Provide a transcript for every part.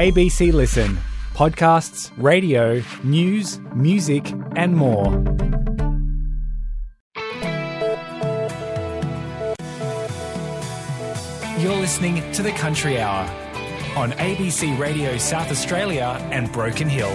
ABC Listen. Podcasts, radio, news, music and more. You're listening to The Country Hour on ABC Radio South Australia and Broken Hill.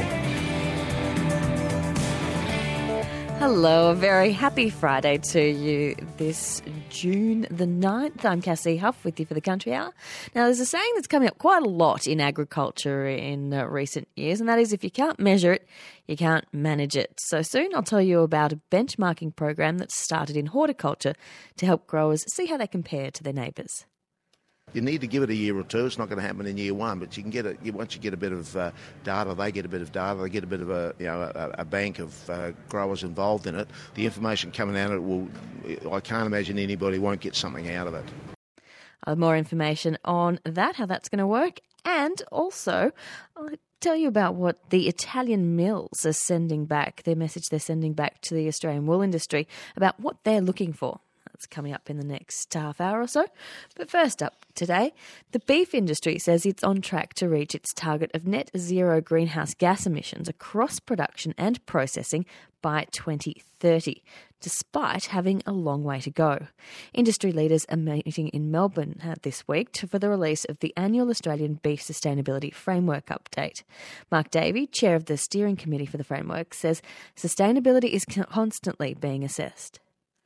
Hello, a very happy Friday to you this June the 9th. I'm Cassie Huff with you for The Country Hour. Now, there's a saying that's coming up quite a lot in agriculture in recent years, and that is if you can't measure it, you can't manage it. So soon I'll tell you about a benchmarking program that's started in horticulture to help growers see how they compare to their neighbours. You need to give it a year or two. It's not going to happen in year one, but you can get it once you get a bit of data. They get a bit of data. They get a bit of a bank of growers involved in it. The information coming out of it will. I can't imagine anybody won't get something out of it. More information on that, how that's going to work, and also I'll tell you about what the Italian mills are sending back. Their message they're sending back to the Australian wool industry about what they're looking for. That's coming up in the next half hour or so. But first up today, the beef industry says it's on track to reach its target of net zero greenhouse gas emissions across production and processing by 2030, despite having a long way to go. Industry leaders are meeting in Melbourne this week for the release of the annual Australian Beef Sustainability Framework update. Mark Davey, chair of the steering committee for the framework, says sustainability is constantly being assessed.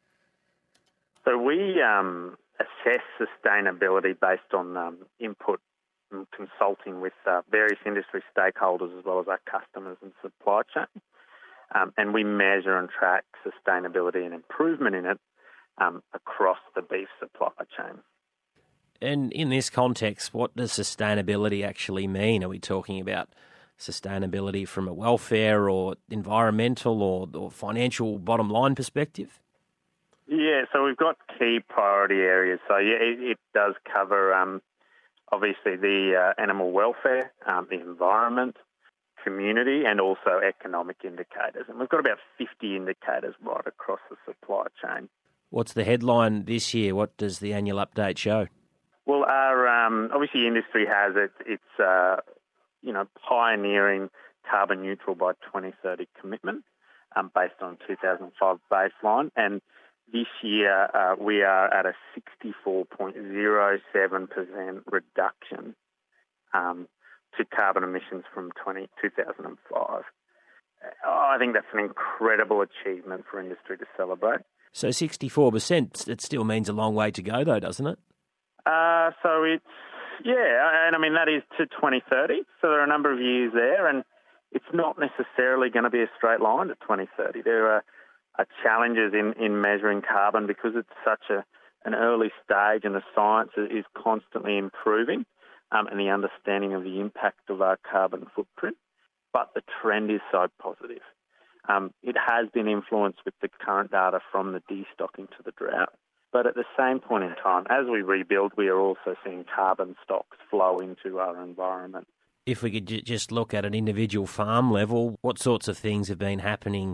So we assess sustainability based on input and consulting with various industry stakeholders as well as our customers and supply chain. And we measure and track sustainability and improvement in it across the beef supply chain. And in this context, what does sustainability actually mean? Are we talking about sustainability from a welfare or environmental or financial bottom line perspective? Yeah, so we've got key priority areas. So yeah, it does cover obviously the animal welfare, the environment, community, and also economic indicators. And we've got about 50 indicators right across the supply chain. What's the headline this year? What does the annual update show? Well, our obviously industry has its pioneering carbon neutral by 2030 commitment based on 2005 baseline, and this year, we are at a 64.07% reduction to carbon emissions from 2005. I think that's an incredible achievement for industry to celebrate. So 64%, it still means a long way to go, though, doesn't it? So it's, yeah, and I mean, that is to 2030. So there are a number of years there, and it's not necessarily going to be a straight line to 2030. There are challenges in measuring carbon because it's such an early stage and the science is constantly improving and the understanding of the impact of our carbon footprint. But the trend is so positive. It has been influenced with the current data from the destocking to the drought. But at the same point in time, as we rebuild, we are also seeing carbon stocks flow into our environment. If we could just look at an individual farm level, what sorts of things have been happening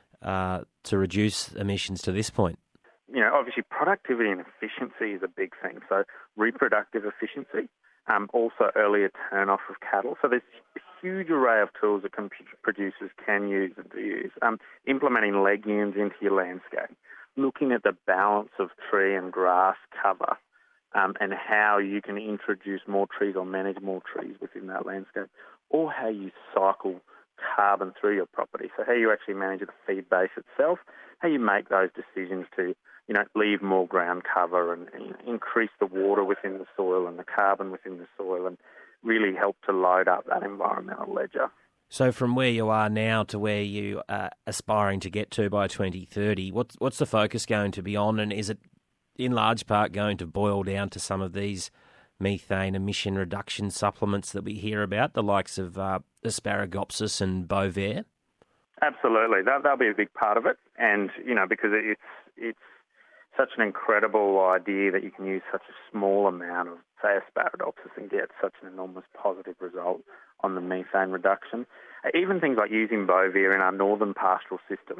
to reduce emissions to this point? You know, obviously productivity and efficiency is a big thing. So reproductive efficiency, also earlier turn-off of cattle. So there's a huge array of tools that producers can use and do use. Implementing legumes into your landscape, looking at the balance of tree and grass cover, and how you can introduce more trees or manage more trees within that landscape, or how you cycle carbon through your property. So how you actually manage the feed base itself, how you make those decisions to, leave more ground cover and increase the water within the soil and the carbon within the soil and really help to load up that environmental ledger. So from where you are now to where you are aspiring to get to by 2030, what's the focus going to be on, and is it in large part going to boil down to some of these methane emission reduction supplements that we hear about, the likes of Asparagopsis and Bovaer? Absolutely, that'll be a big part of it, and because it's such an incredible idea that you can use such a small amount of, say, Asparagopsis and get such an enormous positive result on the methane reduction. Even things like using Bovaer in our northern pastoral systems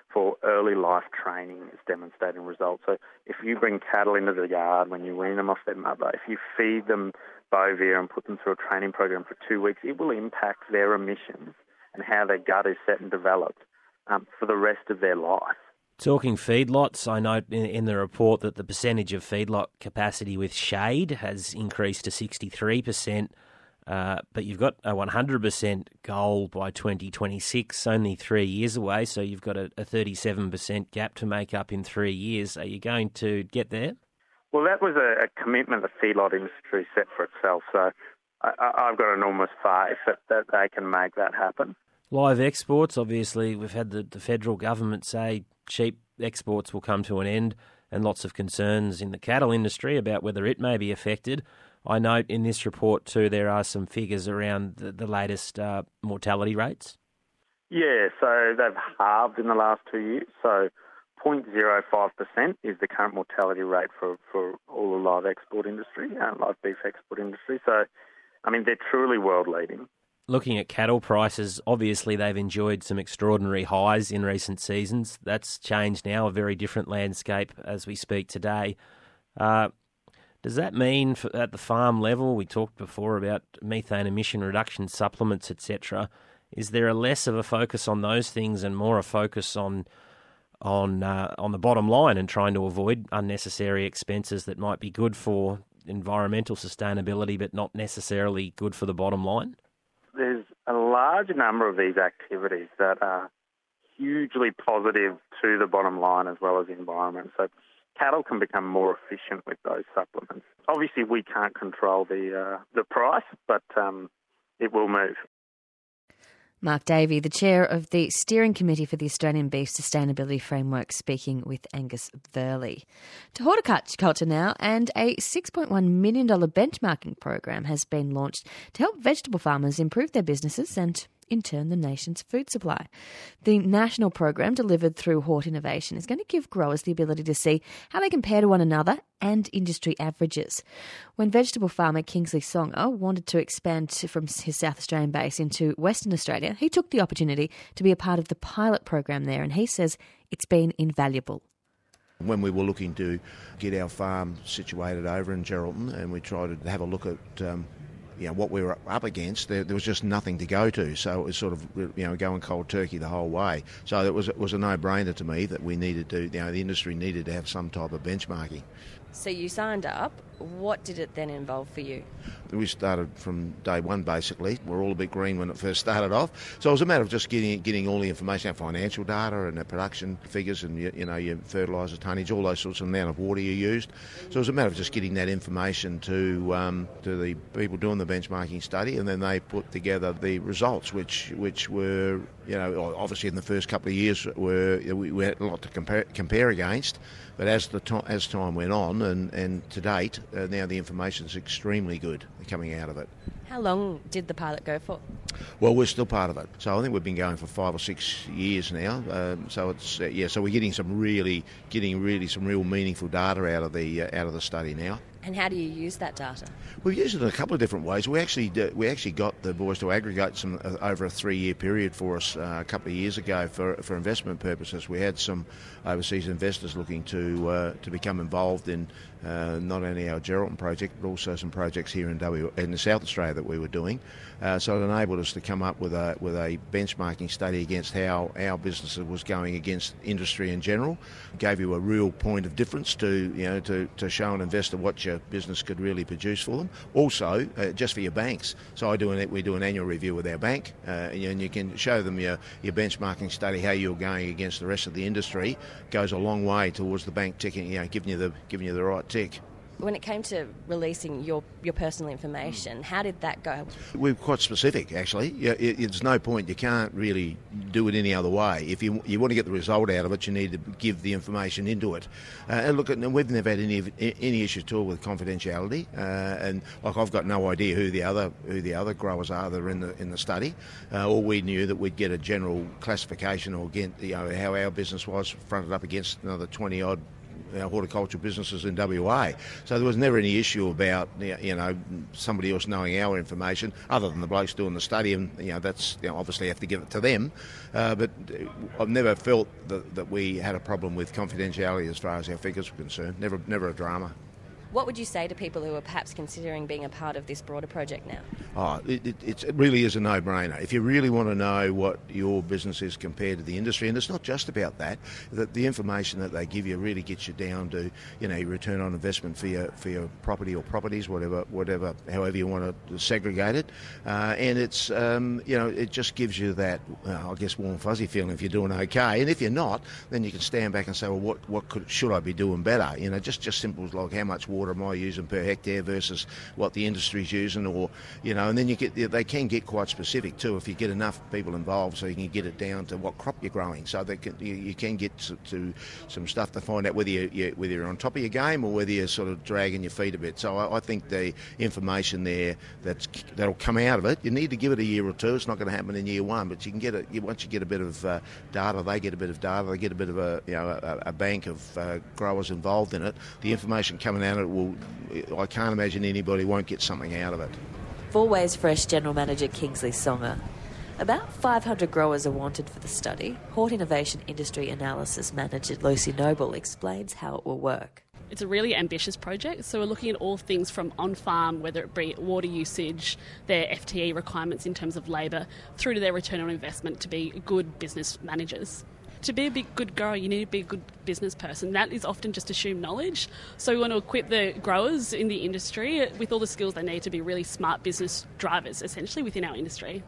for early life training is demonstrating results. So if you bring cattle into the yard, when you wean them off their mother, if you feed them Bovia and put them through a training program for 2 weeks, it will impact their emissions and how their gut is set and developed for the rest of their life. Talking feedlots, I note in the report that the percentage of feedlot capacity with shade has increased to 63%, but you've got a 100% goal by 2026, only 3 years away, so you've got a 37% gap to make up in 3 years. Are you going to get there? Well, that was a commitment the feedlot industry set for itself, so I've got enormous faith that they can make that happen. Live exports, obviously, we've had the federal government say sheep exports will come to an end, and lots of concerns in the cattle industry about whether it may be affected. I note in this report too there are some figures around the latest mortality rates. Yeah, so they've halved in the last 2 years. So 0.05% is the current mortality rate for all the live export industry, live beef export industry. So, I mean, they're truly world leading. Looking at cattle prices, obviously they've enjoyed some extraordinary highs in recent seasons. That's changed now, a very different landscape as we speak today. Does that mean at the farm level, we talked before about methane emission reduction supplements, etc., is there a less of a focus on those things and more a focus on the bottom line and trying to avoid unnecessary expenses that might be good for environmental sustainability but not necessarily good for the bottom line? There's a large number of these activities that are hugely positive to the bottom line as well as the environment. So cattle can become more efficient with those supplements. Obviously, we can't control the price, but it will move. Mark Davey, the chair of the Steering Committee for the Australian Beef Sustainability Framework, speaking with Angus Verley. To horticulture now, and a $6.1 million benchmarking program has been launched to help vegetable farmers improve their businesses and, in turn, the nation's food supply. The national program, delivered through Hort Innovation, is going to give growers the ability to see how they compare to one another and industry averages. When vegetable farmer Kingsley Songer wanted to expand from his South Australian base into Western Australia, he took the opportunity to be a part of the pilot program there, and he says it's been invaluable. When we were looking to get our farm situated over in Geraldton, and we tried to have a look at what we were up against, there was just nothing to go to. So it was sort of going cold turkey the whole way. So it was a no-brainer to me that we needed to, the industry needed to have some type of benchmarking. So you signed up. What did it then involve for you? We started from day one, basically. We're all a bit green when it first started off. So it was a matter of just getting all the information, our financial data and the production figures and, your fertiliser tonnage, all those sorts of amount of water you used. So it was a matter of just getting that information to the people doing the benchmarking study, and then they put together the results, which were, obviously in the first couple of years we had a lot to compare against. But as time went on and to date, now the information is extremely good coming out of it. How long did the pilot go for? Well, we're still part of it. So I think we've been going for 5 or 6 years now. So it's so we're getting some real meaningful data out of the study now. And how do you use that data? We've used it in a couple of different ways. We actually got the boys to aggregate some over a 3-year period for us a couple of years ago for investment purposes. We had some overseas investors looking to become involved in not only our Geraldton project but also some projects here in South Australia that we were doing. So it enabled us to come up with a benchmarking study against how our business was going against industry in general. Gave you a real point of difference to show an investor what your business could really produce for them. Also, just for your banks. So we do an annual review with our bank, and you can show them your benchmarking study, how you're going against the rest of the industry. Goes a long way towards the bank ticking, giving you the right tick. When it came to releasing your personal information, how did that go? We're quite specific, actually. It's no point. You can't really do it any other way. If you want to get the result out of it, you need to give the information into it. And look, we've never had any issue at all with confidentiality. And I've got no idea who the other growers are that are in the study. All we knew that we'd get a general classification or how our business was fronted up against another 20 odd horticultural businesses in WA. So there was never any issue about somebody else knowing our information, other than the blokes doing the study, and that's obviously have to give it to them. But I've never felt that we had a problem with confidentiality as far as our figures were concerned. Never a drama. What would you say to people who are perhaps considering being a part of this broader project now? It really is a no-brainer. If you really want to know what your business is compared to the industry, and it's not just about that the information that they give you really gets you down to, your return on investment for your property or properties, whatever, however you want to segregate it, and it's it just gives you that warm fuzzy feeling if you're doing okay, and if you're not, then you can stand back and say, well, what should I be doing better? Just simple as like how much water am I using per hectare versus what the industry's using, or and then they can get quite specific too if you get enough people involved, so you can get it down to what crop you're growing, so you can get to some stuff to find out whether you're on top of your game or whether you're sort of dragging your feet a bit. So I think the information there that'll come out of it, you need to give it a year or two. It's not going to happen in year one, but you can get it once you get a bit of data. They get a bit of data. They get a bit of a bank of growers involved in it. The information coming out of it I can't imagine anybody won't get something out of it. Fourways Fresh General Manager Kingsley Songer. About 500 growers are wanted for the study. Hort Innovation Industry Analysis Manager Lucy Noble explains how it will work. It's a really ambitious project, so we're looking at all things from on-farm, whether it be water usage, their FTE requirements in terms of labour, through to their return on investment to be good business managers. To be a good grower, you need to be a good business person. That is often just assumed knowledge. So we want to equip the growers in the industry with all the skills they need to be really smart business drivers, essentially, within our industry.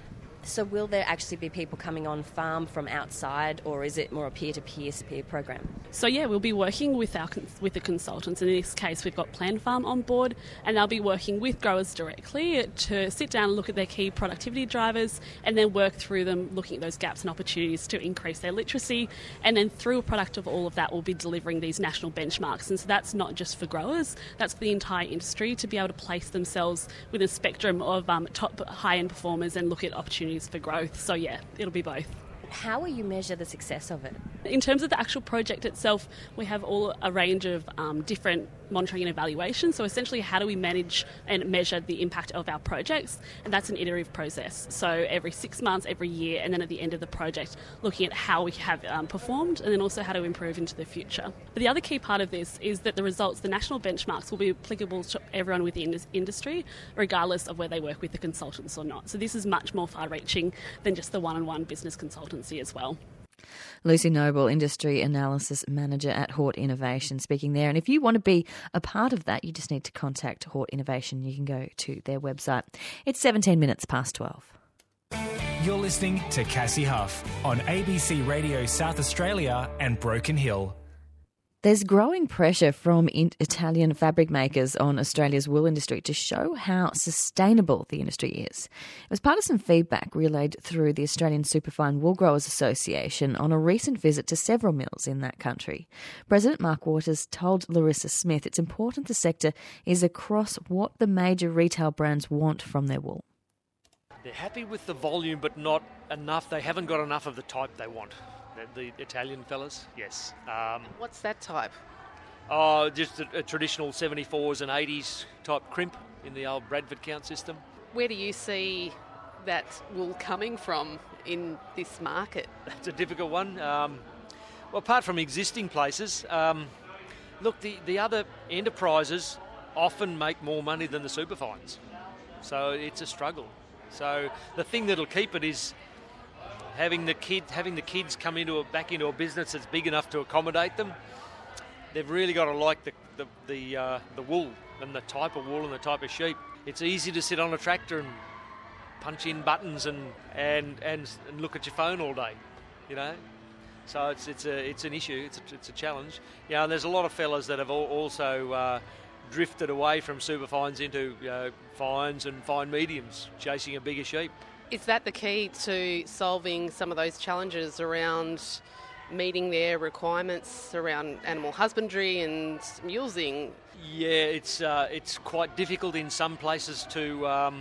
So will there actually be people coming on farm from outside, or is it more a peer-to-peer program? So yeah, we'll be working with the consultants. In this case, we've got Plan Farm on board, and they'll be working with growers directly to sit down and look at their key productivity drivers, and then work through them, looking at those gaps and opportunities to increase their literacy. And then through a product of all of that, we'll be delivering these national benchmarks. And so that's not just for growers, that's for the entire industry to be able to place themselves within a spectrum of top high-end performers and look at opportunities for growth. So yeah, it'll be both. How will you measure the success of it? In terms of the actual project itself, we have a range of different monitoring and evaluation. So essentially, how do we manage and measure the impact of our projects? And that's an iterative process. So every 6 months, every year, and then at the end of the project, looking at how we have performed, and then also how to improve into the future. But the other key part of this is that the results, the national benchmarks, will be applicable to everyone within this industry, regardless of where they work with the consultants or not. So this is much more far-reaching than just the one-on-one business consultancy as well. Lucy Noble, Industry Analysis Manager at Hort Innovation, speaking there. And if you want to be a part of that, you just need to contact Hort Innovation. You can go to their website. It's 17 minutes past 12. You're listening to Cassie Huff on ABC Radio South Australia and Broken Hill. There's growing pressure from Italian fabric makers on Australia's wool industry to show how sustainable the industry is. It was part of some feedback relayed through the Australian Superfine Wool Growers Association on a recent visit to several mills in that country. President Mark Waters told Larissa Smith it's important the sector is across what the major retail brands want from their wool. They're happy with the volume, but not enough. They haven't got enough of the type they want. The Italian fellas, yes. What's that type? Just a traditional 74s and 80s type crimp in the old Bradford count system. Where do you see that wool coming from in this market? It's a difficult one. Well, apart from existing places, look, the other enterprises often make more money than the superfines. So it's a struggle. So the thing that'll keep it is having the kids come back into a business that's big enough to accommodate them. They've really got to like the wool and the type of wool and the type of sheep. It's easy to sit on a tractor and punch in buttons and look at your phone all day, you know. So it's an issue. It's a challenge. Yeah, and there's a lot of fellas that have also drifted away from super fines into fines and fine mediums, chasing a bigger sheep. Is that the key to solving some of those challenges around meeting their requirements around animal husbandry and mulesing? Yeah, it's quite difficult in some places to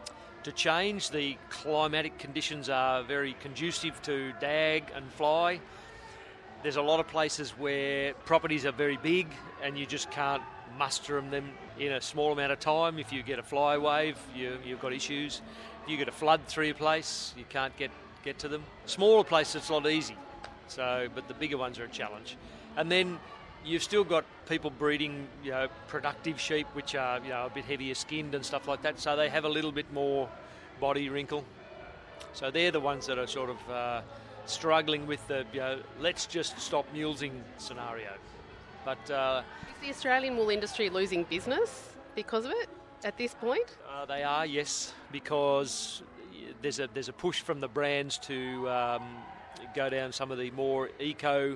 change. The climatic conditions are very conducive to dag and fly. There's a lot of places where properties are very big and you just can't muster them in a small amount of time. If you get a fly wave, you've got issues. If you get a flood through your place, you can't get to them. Smaller places, it's a lot easy. But the bigger ones are a challenge. And then you've still got people breeding, productive sheep, which are, a bit heavier skinned and stuff like that. So they have a little bit more body wrinkle. So they're the ones that are sort of struggling with the, let's just stop mulesing scenario. But is the Australian wool industry losing business because of it at this point? They are, yes, because there's a push from the brands to go down some of the more eco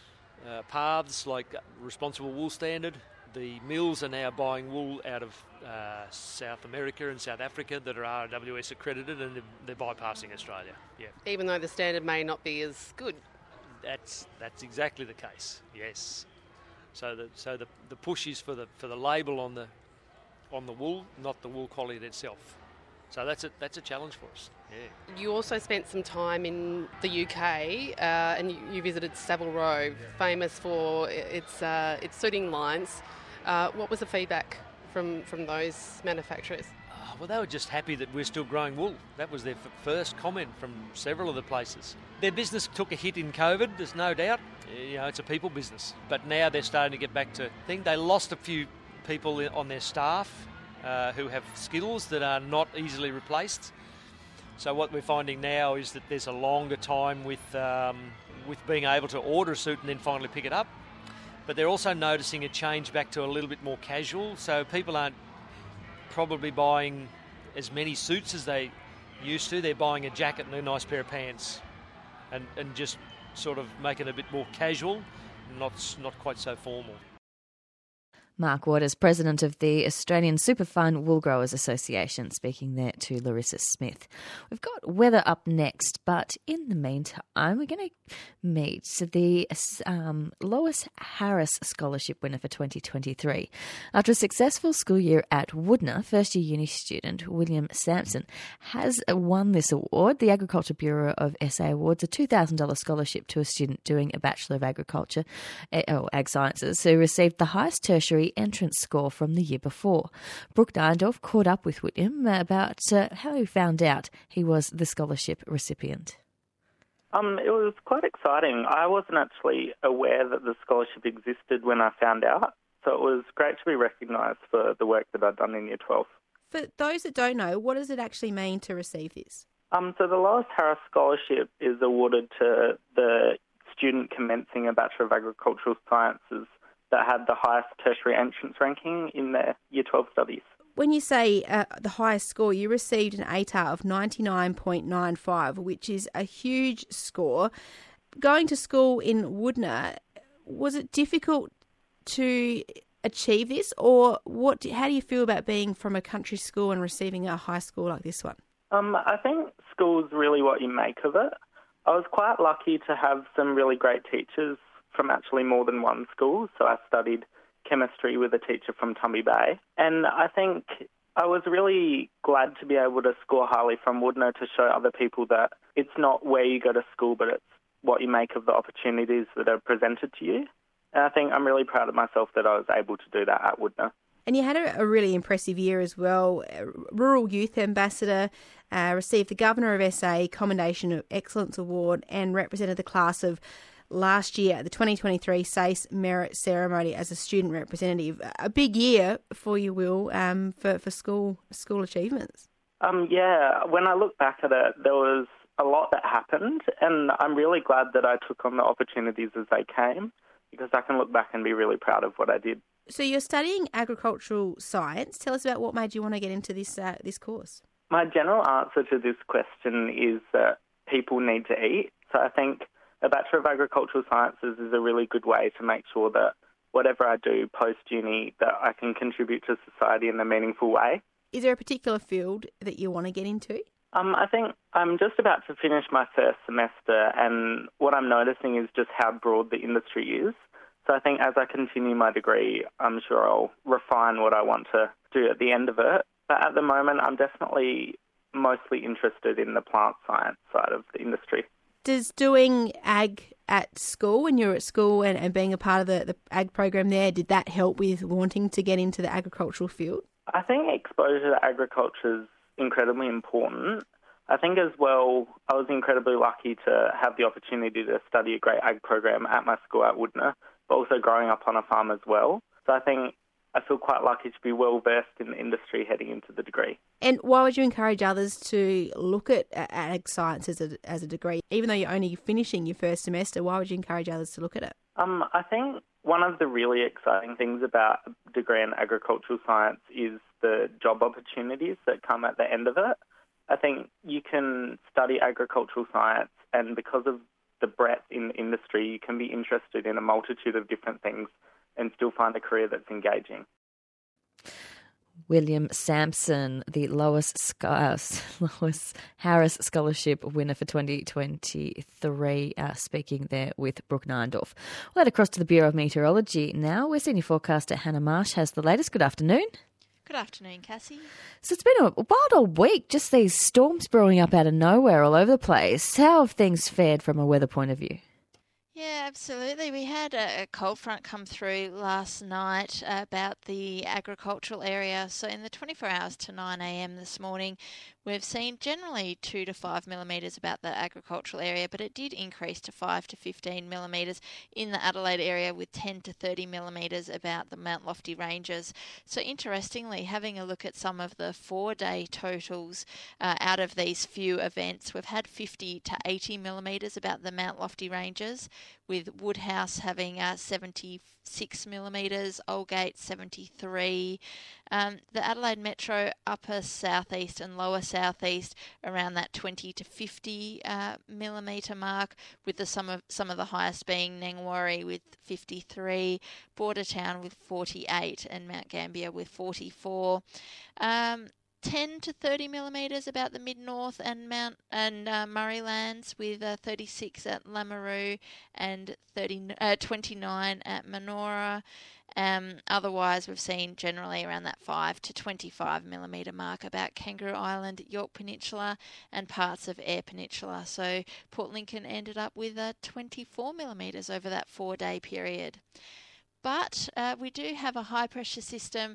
paths, like Responsible Wool Standard. The mills are now buying wool out of South America and South Africa that are RWS accredited, and they're bypassing Australia. Yeah, even though the standard may not be as good. That's exactly the case. Yes. So the push is for the label on the wool, not the wool quality itself. So that's a challenge for us. Yeah. You also spent some time in the UK, and you visited Savile Row, famous for its suiting lines. What was the feedback from those manufacturers? Well, they were just happy that we're still growing wool. That was their first comment from several of the places. Their business took a hit in COVID, there's no doubt. It's a people business. But now they're starting to get back to things. They lost a few people on their staff who have skills that are not easily replaced. So what we're finding now is that there's a longer time with being able to order a suit and then finally pick it up. But they're also noticing a change back to a little bit more casual. So people aren't probably buying as many suits as they used to. They're buying a jacket and a nice pair of pants and just sort of making it a bit more casual, not quite so formal. Mark Waters, President of the Australian Superfine Wool Growers Association, speaking there to Larissa Smith. We've got weather up next, but in the meantime, we're going to meet the Lois Harris Scholarship winner for 2023. After a successful school year at Woodner, first-year uni student William Sampson has won this award. The Agriculture Bureau of SA awards a $2,000 scholarship to a student doing a Bachelor of Agriculture or Ag Sciences who received the highest tertiary entrance score from the year before. Brooke Dyendorf caught up with William about how he found out he was the scholarship recipient. It was quite exciting. I wasn't actually aware that the scholarship existed when I found out, so it was great to be recognised for the work that I'd done in Year 12. For those that don't know, what does it actually mean to receive this? So the Lois Harris Scholarship is awarded to the student commencing a Bachelor of Agricultural Sciences that had the highest tertiary entrance ranking in their Year 12 studies. When you say the highest score, you received an ATAR of 99.95, which is a huge score. Going to school in Woodner, was it difficult to achieve this, or how do you feel about being from a country school and receiving a high score like this one? I think school's really what you make of it. I was quite lucky to have some really great teachers from actually more than one school. So I studied chemistry with a teacher from Tumby Bay. And I think I was really glad to be able to score highly from Woodner to show other people that it's not where you go to school, but it's what you make of the opportunities that are presented to you. And I think I'm really proud of myself that I was able to do that at Woodner. And you had a really impressive year as well. Rural Youth Ambassador, received the Governor of SA Commendation of Excellence Award and represented the class of last year at the 2023 SACE Merit Ceremony as a student representative. A big year for you, Will, for school achievements. Yeah, when I look back at it, there was a lot that happened, and I'm really glad that I took on the opportunities as they came, because I can look back and be really proud of what I did. So you're studying agricultural science. Tell us about what made you want to get into this course. My general answer to this question is that people need to eat. So I think a Bachelor of Agricultural Sciences is a really good way to make sure that whatever I do post-uni, that I can contribute to society in a meaningful way. Is there a particular field that you want to get into? I think I'm just about to finish my first semester, and what I'm noticing is just how broad the industry is. So I think as I continue my degree, I'm sure I'll refine what I want to do at the end of it. But at the moment, I'm definitely mostly interested in the plant science side of the industry. Does doing ag at school, when you were at school and being a part of the ag program there? Did that help with wanting to get into the agricultural field? I think exposure to agriculture is incredibly important. I think as well, I was incredibly lucky to have the opportunity to study a great ag program at my school at Woodner, but also growing up on a farm as well. So I think I feel quite lucky to be well versed in the industry heading into the degree. And why would you encourage others to look at ag science as a degree? Even though you're only finishing your first semester, why would you encourage others to look at it? I think one of the really exciting things about a degree in agricultural science is the job opportunities that come at the end of it. I think you can study agricultural science, and because of the breadth in the industry, you can be interested in a multitude of different things and still find a career that's engaging. William Sampson, the Lois Harris Scholarship winner for 2023, speaking there with Brooke Neindorf. We'll head across to the Bureau of Meteorology now. We're senior forecaster Hannah Marsh has the latest. Good afternoon. Good afternoon, Cassie. So it's been a wild old week, just these storms brewing up out of nowhere all over the place. How have things fared from a weather point of view? Yeah, absolutely. We had a cold front come through last night about the agricultural area. So in the 24 hours to 9 a.m. this morning, we've seen generally 2 to 5 millimetres about the agricultural area, but it did increase to 5 to 15 millimetres in the Adelaide area, with 10 to 30 millimetres about the Mount Lofty Ranges. So interestingly, having a look at some of the 4-day totals out of these few events, we've had 50 to 80 millimetres about the Mount Lofty Ranges, with Woodhouse having 76 millimetres, Aldgate 73. The Adelaide Metro upper southeast and lower southeast around that 20 to 50 millimetre mark, with some of the highest being Nangwarry with 53, Bordertown with 48, and Mount Gambier with 44. 10 to 30 millimetres about the mid-north and Murraylands, with 36 at Lameroo and 29 at Manora. Otherwise, we've seen generally around that 5 to 25 millimetre mark about Kangaroo Island, Yorke Peninsula and parts of Eyre Peninsula. So Port Lincoln ended up with 24 millimetres over that 4-day period. But we do have a high pressure system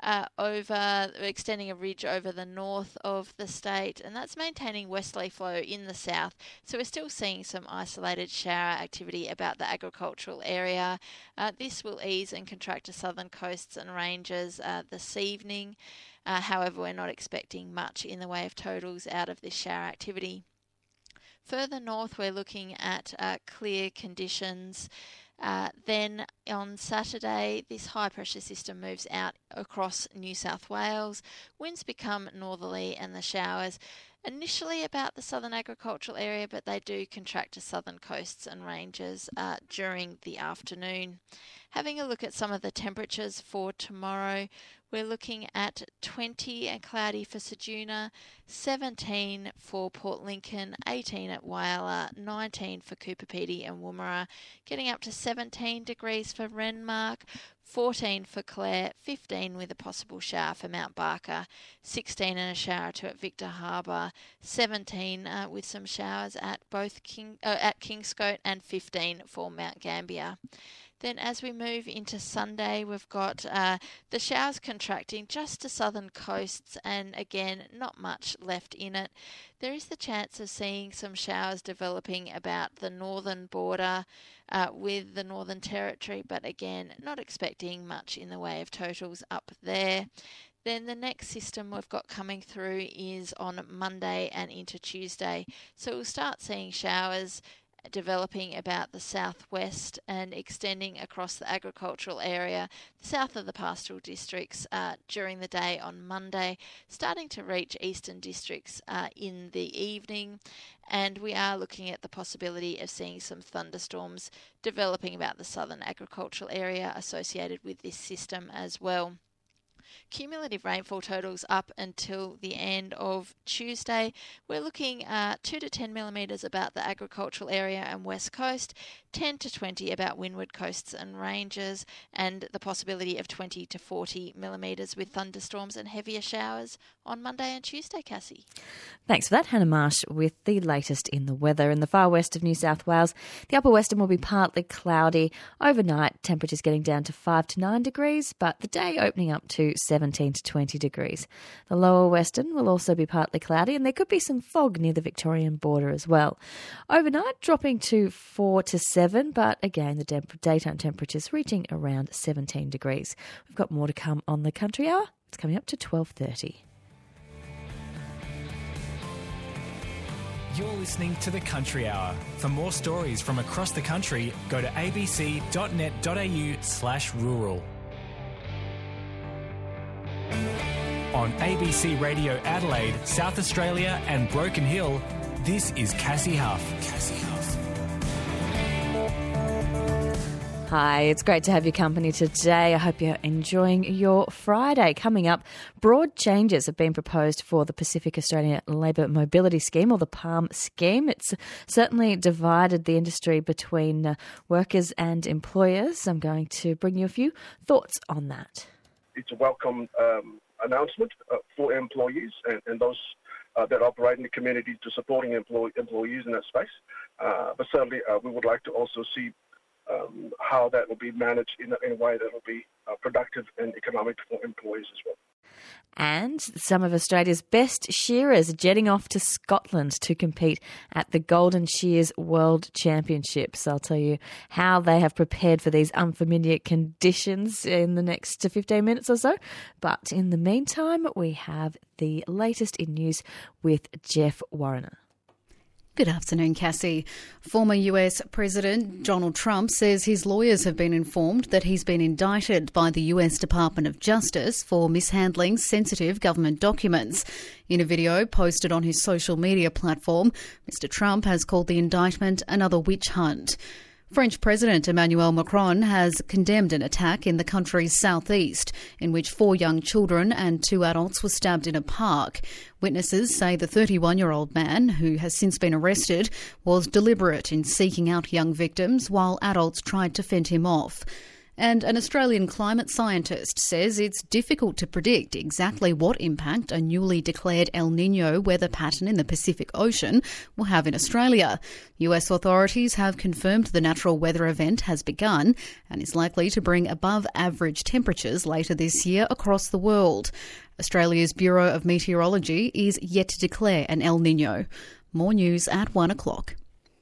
extending a ridge over the north of the state, and that's maintaining westerly flow in the south. So we're still seeing some isolated shower activity about the agricultural area. This will ease and contract to southern coasts and ranges this evening. However, we're not expecting much in the way of totals out of this shower activity. Further north, we're looking at clear conditions. Then on Saturday, this high pressure system moves out across New South Wales. Winds become northerly and the showers initially about the southern agricultural area, but they do contract to southern coasts and ranges during the afternoon. Having a look at some of the temperatures for tomorrow, we're looking at 20 and cloudy for Ceduna, 17 for Port Lincoln, 18 at Whyalla, 19 for Cooper Pedy and Woomera, getting up to 17 degrees for Renmark, 14 for Clare, 15 with a possible shower for Mount Barker, 16 and a shower to at Victor Harbour, 17 with some showers at both at Kingscote, and 15 for Mount Gambier. Then as we move into Sunday, we've got the showers contracting just to southern coasts, and again, not much left in it. There is the chance of seeing some showers developing about the northern border with the Northern Territory, but again, not expecting much in the way of totals up there. Then the next system we've got coming through is on Monday and into Tuesday. So we'll start seeing showers developing about the southwest and extending across the agricultural area, south of the pastoral districts during the day on Monday, starting to reach eastern districts in the evening. And we are looking at the possibility of seeing some thunderstorms developing about the southern agricultural area associated with this system as well. Cumulative rainfall totals up until the end of Tuesday. We're looking at 2 to 10 millimetres about the agricultural area and west coast, 10 to 20 about windward coasts and ranges, and the possibility of 20 to 40 millimetres with thunderstorms and heavier showers on Monday and Tuesday, Cassie. Thanks for that, Hannah Marsh, with the latest in the weather. In the far west of New South Wales, the upper western will be partly cloudy. Overnight, temperatures getting down to 5 to 9 degrees, but the day opening up to 17 to 20 degrees. The lower western will also be partly cloudy, and there could be some fog near the Victorian border as well. Overnight, dropping to 4 to 7, but again, the daytime temperatures reaching around 17 degrees. We've got more to come on the Country Hour. It's coming up to 12:30. You're listening to The Country Hour. For more stories from across the country, go to abc.net.au/rural. On ABC Radio Adelaide, South Australia and Broken Hill, this is Cassie Huff. Hi, it's great to have your company today. I hope you're enjoying your Friday. Coming up, broad changes have been proposed for the Pacific Australia Labour Mobility Scheme, or the PALM scheme. It's certainly divided the industry between workers and employers. I'm going to bring you a few thoughts on that. It's a welcome announcement for employees and those that operate in the community to supporting employees in that space. But certainly we would like to also see how that will be managed in a way that will be productive and economic for employees as well. And some of Australia's best shearers are jetting off to Scotland to compete at the Golden Shears World Championships. I'll tell you how they have prepared for these unfamiliar conditions in the next 15 minutes or so. But in the meantime, we have the latest in news with Jeff Warriner. Good afternoon, Cassie. Former US President Donald Trump says his lawyers have been informed that he's been indicted by the US Department of Justice for mishandling sensitive government documents. In a video posted on his social media platform, Mr. Trump has called the indictment another witch hunt. French President Emmanuel Macron has condemned an attack in the country's southeast in which 4 young children and 2 adults were stabbed in a park. Witnesses say the 31-year-old man, who has since been arrested, was deliberate in seeking out young victims while adults tried to fend him off. And an Australian climate scientist says it's difficult to predict exactly what impact a newly declared El Niño weather pattern in the Pacific Ocean will have in Australia. US authorities have confirmed the natural weather event has begun and is likely to bring above average temperatures later this year across the world. Australia's Bureau of Meteorology is yet to declare an El Niño. More news at 1 o'clock.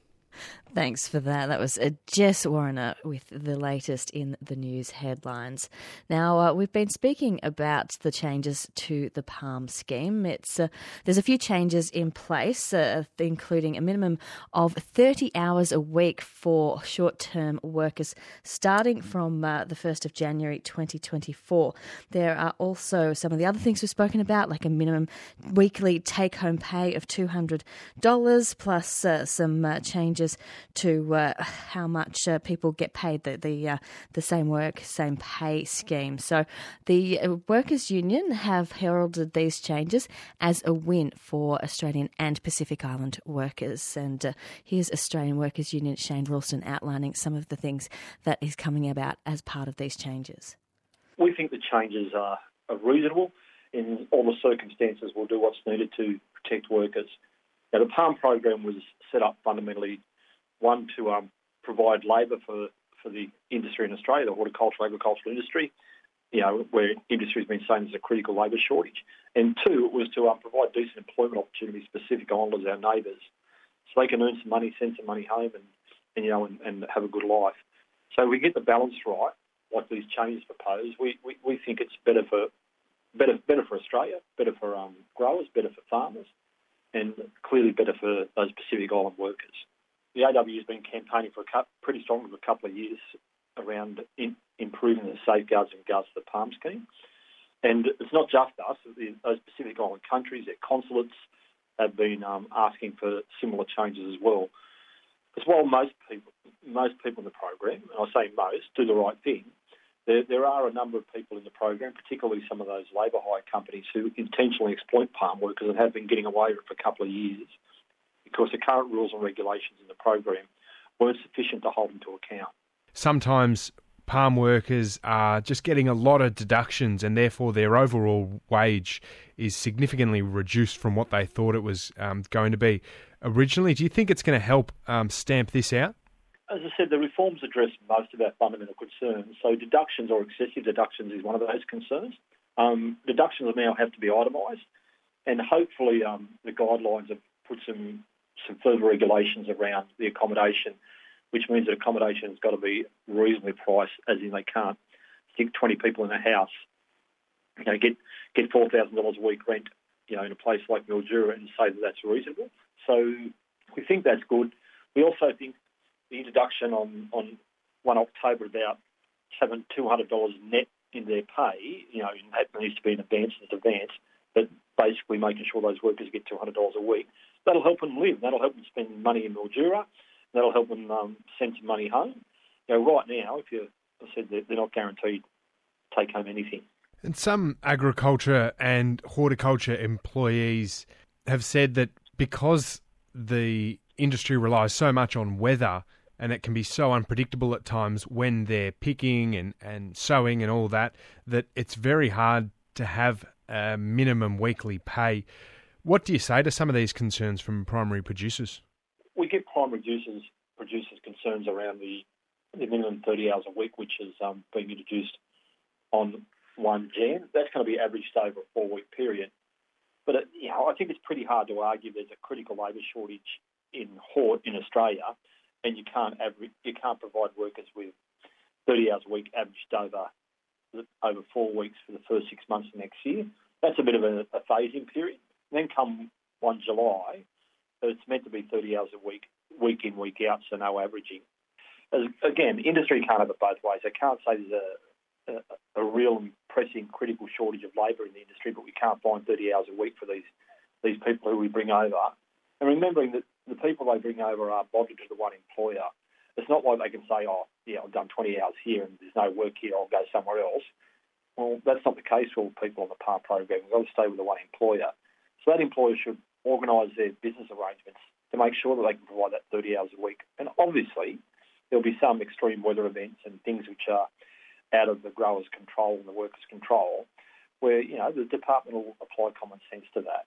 Thanks for that. That was Jess Warriner with the latest in the news headlines. Now, we've been speaking about the changes to the PALM scheme. There's a few changes in place, including a minimum of 30 hours a week for short-term workers starting from the 1st of January 2024. There are also some of the other things we've spoken about, like a minimum weekly take-home pay of $200, plus some changes to how much people get paid, the same work, same pay scheme. So the Workers' Union have heralded these changes as a win for Australian and Pacific Island workers. And here's Australian Workers' Union Shane Ralston outlining some of the things that is coming about as part of these changes. We think the changes are reasonable. In all the circumstances, we'll do what's needed to protect workers. Now, the PALM program was set up fundamentally, one, to provide labour for the industry in Australia, the horticultural agricultural industry, where industry has been saying there's a critical labour shortage. And 2, it was to provide decent employment opportunities for Pacific Islanders, our neighbours, so they can earn some money, send some money home and have a good life. So we get the balance right, like these changes proposed. We think it's better for Australia, better for growers, better for farmers, and clearly better for those Pacific Island workers. The AW has been campaigning pretty strongly for a couple of years around improving the safeguards in regards to the PALM scheme. And it's not just us. Those Pacific Island countries, their consulates have been asking for similar changes as well. Because while most people in the program, and I say most, do the right thing, There are a number of people in the program, particularly some of those labour hire companies, who intentionally exploit palm workers and have been getting away with it for a couple of years because the current rules and regulations in the program weren't sufficient to hold them to account. Sometimes palm workers are just getting a lot of deductions and therefore their overall wage is significantly reduced from what they thought it was going to be originally. Do you think it's going to help stamp this out? As I said, the reforms address most of our fundamental concerns. So deductions or excessive deductions is one of those concerns. Deductions now have to be itemised, and hopefully the guidelines have put some further regulations around the accommodation, which means that accommodation has got to be reasonably priced, as in they can't stick 20 people in a house, get $4,000 a week rent, in a place like Mildura and say that that's reasonable. So we think that's good. We also think the introduction on 1 October about having $200 net in their pay, that needs to be an advance, but basically making sure those workers get $200 a week. That'll help them live. That'll help them spend money in Mildura. That'll help them send some money home. Right now, I said they're not guaranteed take home anything. And some agriculture and horticulture employees have said that because the industry relies so much on weather and it can be so unpredictable at times when they're picking and sowing and all that it's very hard to have a minimum weekly pay. What do you say to some of these concerns from primary producers? We get primary producers concerns around the minimum 30 hours a week, which is being introduced on 1 Jan. That's going to be averaged over a 4-week period. But I think it's pretty hard to argue there's a critical labour shortage in hort in Australia, and you can't provide workers with 30 hours a week averaged over 4 weeks for the first 6 months of next year. That's a bit of a phasing period. And then come 1 July, it's meant to be 30 hours a week, week in, week out, so no averaging. Again, industry can't have it both ways. They can't say there's a real and pressing critical shortage of labour in the industry, but we can't find 30 hours a week for these people who we bring over. And remembering that the people they bring over are bonded to the one employer. It's not like they can say, I've done 20 hours here and there's no work here, I'll go somewhere else. Well, that's not the case for all people on the PALM program. They've got to stay with the one employer. So that employer should organise their business arrangements to make sure that they can provide that 30 hours a week. And obviously, there'll be some extreme weather events and things which are out of the grower's control and the worker's control, where, the department will apply common sense to that.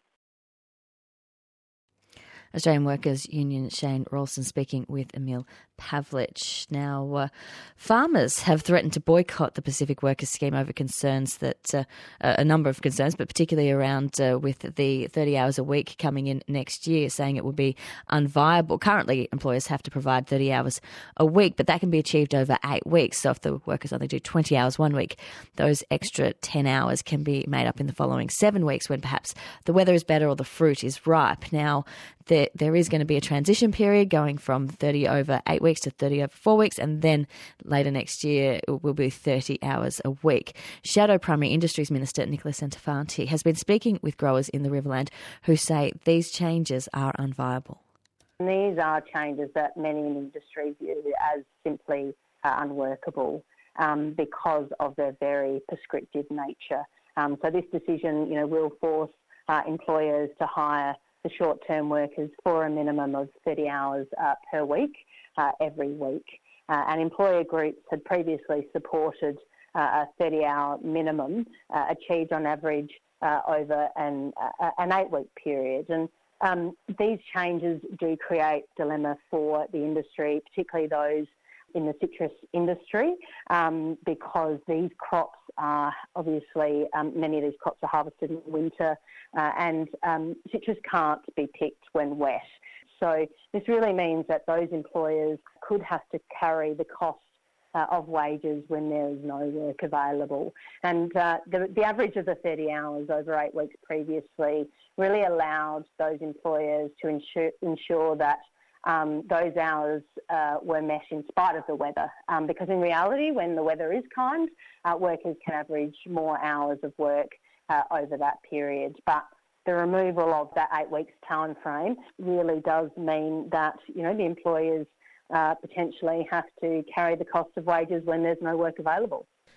Australian Workers Union Shane Rawson speaking with Emil Pavlich. Now, farmers have threatened to boycott the Pacific Workers Scheme over concerns that, a number of concerns, but particularly around with the 30 hours a week coming in next year, saying it would be unviable. Currently, employers have to provide 30 hours a week, but that can be achieved over 8 weeks. So if the workers only do 20 hours 1 week, those extra 10 hours can be made up in the following 7 weeks when perhaps the weather is better or the fruit is ripe. Now, there is going to be a transition period going from 30 over 8 weeks to 30 over 4 weeks, and then later next year it will be 30 hours a week. Shadow Primary Industries Minister Nicola Centofanti has been speaking with growers in the Riverland who say these changes are unviable. These are changes that many in industry view as simply unworkable because of their very prescriptive nature. So this decision, will force employers to hire the short-term workers for a minimum of 30 hours per week, every week. And employer groups had previously supported a 30-hour minimum achieved on average over an 8-week period. And these changes do create dilemma for the industry, particularly those in the citrus industry, because these crops are obviously, many of these crops are harvested in winter, and citrus can't be picked when wet. So this really means that those employers could have to carry the cost of wages when there is no work available. And the average of the 30 hours over 8 weeks previously really allowed those employers to ensure that those hours were met in spite of the weather, because in reality, when the weather is kind, workers can average more hours of work over that period. But the removal of that 8 weeks time frame really does mean that, the employers potentially have to carry the cost of wages when there's no work available.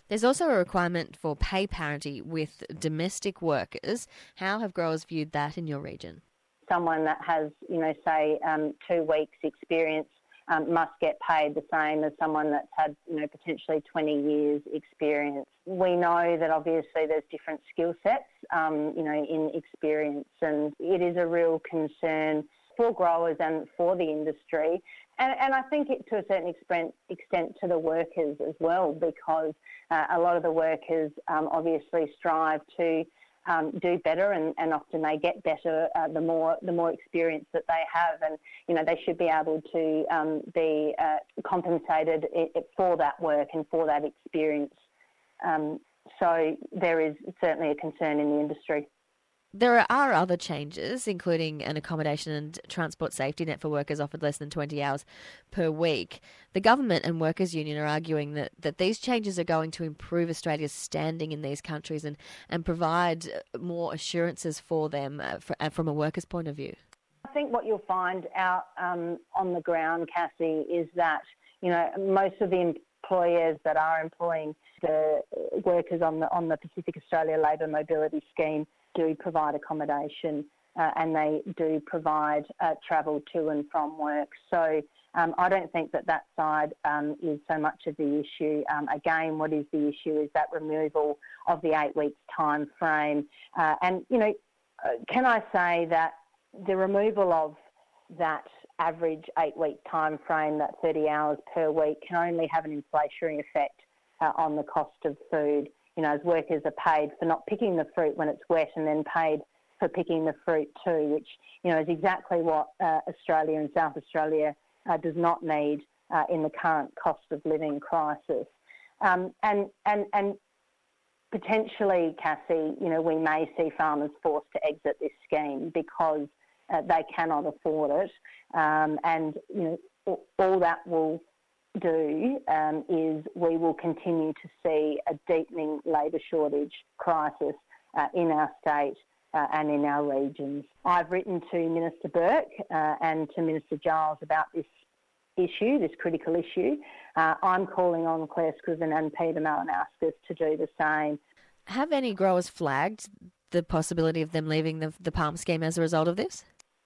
There's also a requirement for pay parity with domestic workers. How have growers viewed that in your region? Someone that has, say 2 weeks experience must get paid the same as someone that's had, potentially 20 years experience. We know that obviously there's different skill sets, in experience, and it is a real concern for growers and for the industry. And I think it, to a certain extent to the workers as well, because a lot of the workers obviously strive to do better, and often they get better the more experience that they have, and they should be able to be compensated for that work and for that experience. So there is certainly a concern in the industry. There are other changes, including an accommodation and transport safety net for workers offered less than 20 hours per week. The government and workers' union are arguing that these changes are going to improve Australia's standing in these countries and provide more assurances for them from a worker's point of view. I think what you'll find out on the ground, Cassie, is that most of the employers that are employing the workers on the Pacific Australia Labour Mobility Scheme do provide accommodation and they do provide travel to and from work. So I don't think that side is so much of the issue. Again, what is the issue is that removal of the 8 weeks time frame. Can I say that the removal of that average 8 week time frame, that 30 hours per week, can only have an inflationary effect on the cost of food. As workers are paid for not picking the fruit when it's wet and then paid for picking the fruit too, which, is exactly what Australia and South Australia does not need in the current cost of living crisis. And potentially, Cassie, we may see farmers forced to exit this scheme because they cannot afford it. All that will do is we will continue to see a deepening labour shortage crisis in our state and in our regions. I've written to Minister Burke and to Minister Giles about this issue, this critical issue. I'm calling on Claire Scriven and Peter Malinauskas to do the same. Have any growers flagged the possibility of them leaving the PALM scheme as a result of this?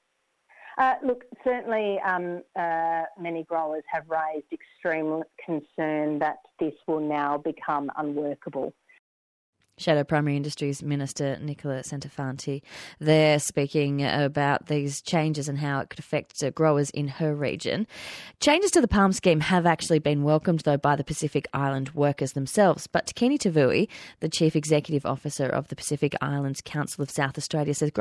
Look, certainly many growers have raised extreme concern that this will now become unworkable. Shadow Primary Industries Minister Nicola Centofanti there speaking about these changes and how it could affect growers in her region. Changes to the PALM scheme have actually been welcomed, though, by the Pacific Island workers themselves. But Takini Tavui, the Chief Executive Officer of the Pacific Islands Council of South Australia, says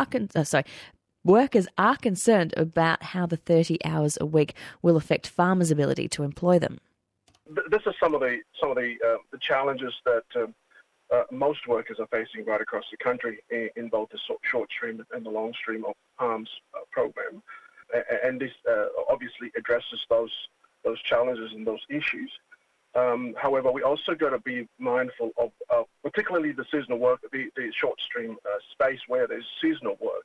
workers are concerned about how the 30 hours a week will affect farmers' ability to employ them. This is some of the challenges that most workers are facing right across the country in both the short stream and the long stream of PALM's program, and this obviously addresses those challenges and those issues. However, we also got to be mindful of particularly the seasonal work, the short stream space where there's seasonal work.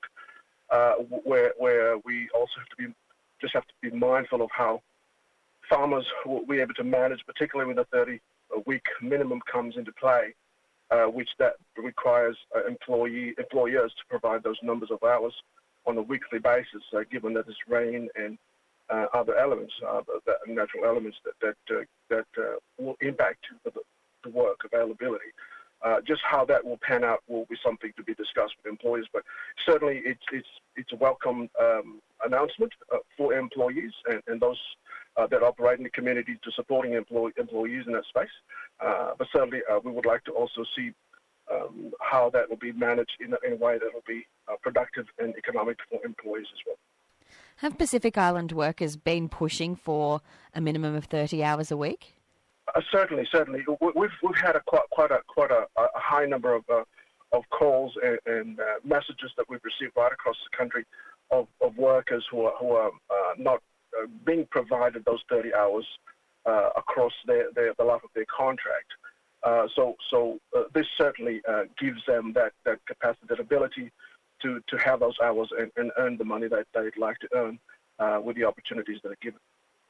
Where we also have to be mindful of how farmers will be able to manage, particularly when the 30-week minimum comes into play, which that requires employers to provide those numbers of hours on a weekly basis, given that there's rain and other elements, natural elements that will impact the work availability. Just how that will pan out will be something to be discussed with employers, but certainly it's a welcome announcement for employees and those that operate in the community to supporting employees in that space. But certainly we would like to also see how that will be managed in a way that will be productive and economic for employees as well. Have Pacific Island workers been pushing for a minimum of 30 hours a week? Certainly. We've had quite a high number of calls and messages that we've received right across the country of workers who are not being provided those 30 hours across the life of their contract. So this certainly gives them that capacity, that ability to have those hours and earn the money that they'd like to earn with the opportunities that are given.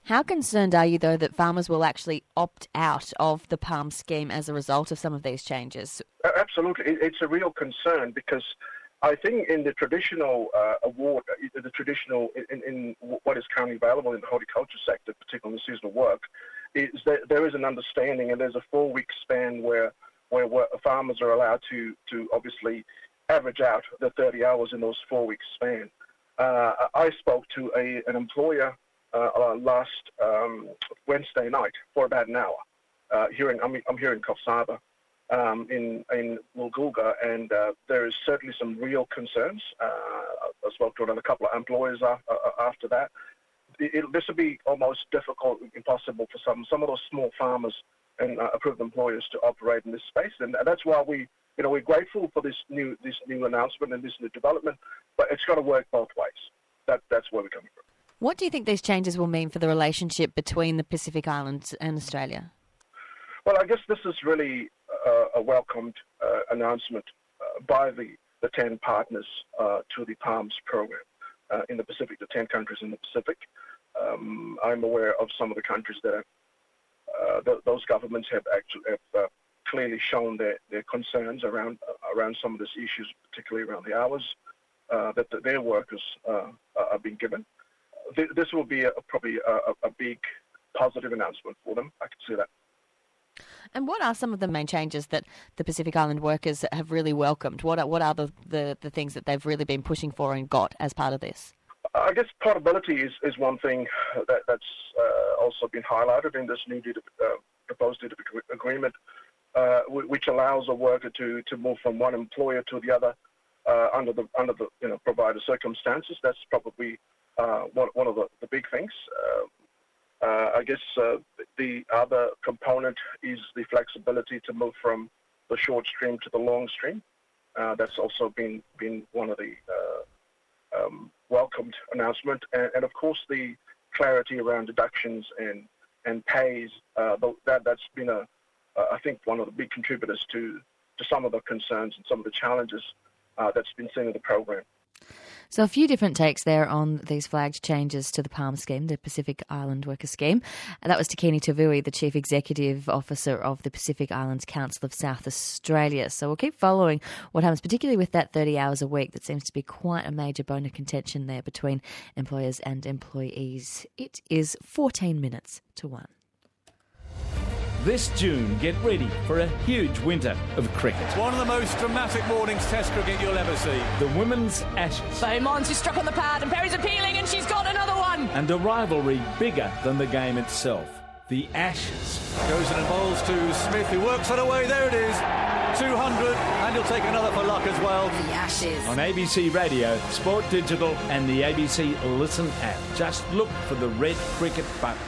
How concerned are you, though, that farmers will actually opt out of the PALM scheme as a result of some of these changes? Absolutely. It's a real concern because I think in the traditional award, the traditional in what is currently available in the horticulture sector, particularly in the seasonal work, is that there is an understanding and there's a 4-week span where farmers are allowed to obviously average out the 30 hours in those 4-week span. I spoke to an employer last Wednesday night for about an hour. I'm here in Coffs Harbour, in Woolgoolga, and there is certainly some real concerns. I spoke to another couple of employers after that. This would be almost difficult, impossible for some of those small farmers and approved employers to operate in this space, and that's why we're grateful for this new announcement and this new development, but it's got to work both ways. That's where we're coming from. What do you think these changes will mean for the relationship between the Pacific Islands and Australia? Well, I guess this is really a welcomed announcement by the 10 partners to the PALMS program in the Pacific, the 10 countries in the Pacific. I'm aware of some of the countries that those governments have clearly shown their concerns around some of these issues, particularly around the hours that their workers are being given. This will be probably a big positive announcement for them. I can see that. And what are some of the main changes that the Pacific Island workers have really welcomed? What are the things that they've really been pushing for and got as part of this? I guess portability is one thing that's also been highlighted in this new proposed agreement, which allows a worker to move from one employer to the other under the provided circumstances. That's probably one of the big things. I guess the other component is the flexibility to move from the short stream to the long stream. That's also been one of the welcomed announcement, and of course the clarity around deductions and pays. That's been I think one of the big contributors to some of the concerns and some of the challenges that's been seen in the program. So a few different takes there on these flagged changes to the PALM scheme, the Pacific Island Worker Scheme. And that was Takini Tavui, the Chief Executive Officer of the Pacific Islands Council of South Australia. So we'll keep following what happens, particularly with that 30 hours a week. That seems to be quite a major bone of contention there between employers and employees. It is 14 minutes to 1. This June, get ready for a huge winter of cricket. One of the most dramatic mornings Test cricket you'll ever see. The Women's Ashes. Beaumont is struck on the pad and Perry's appealing and she's got another one. And a rivalry bigger than the game itself. The Ashes. Goes and bowls to Smith, who works it away. There it is. 200, and he'll take another for luck as well. The Ashes. On ABC Radio, Sport Digital and the ABC Listen app. Just look for the red cricket button.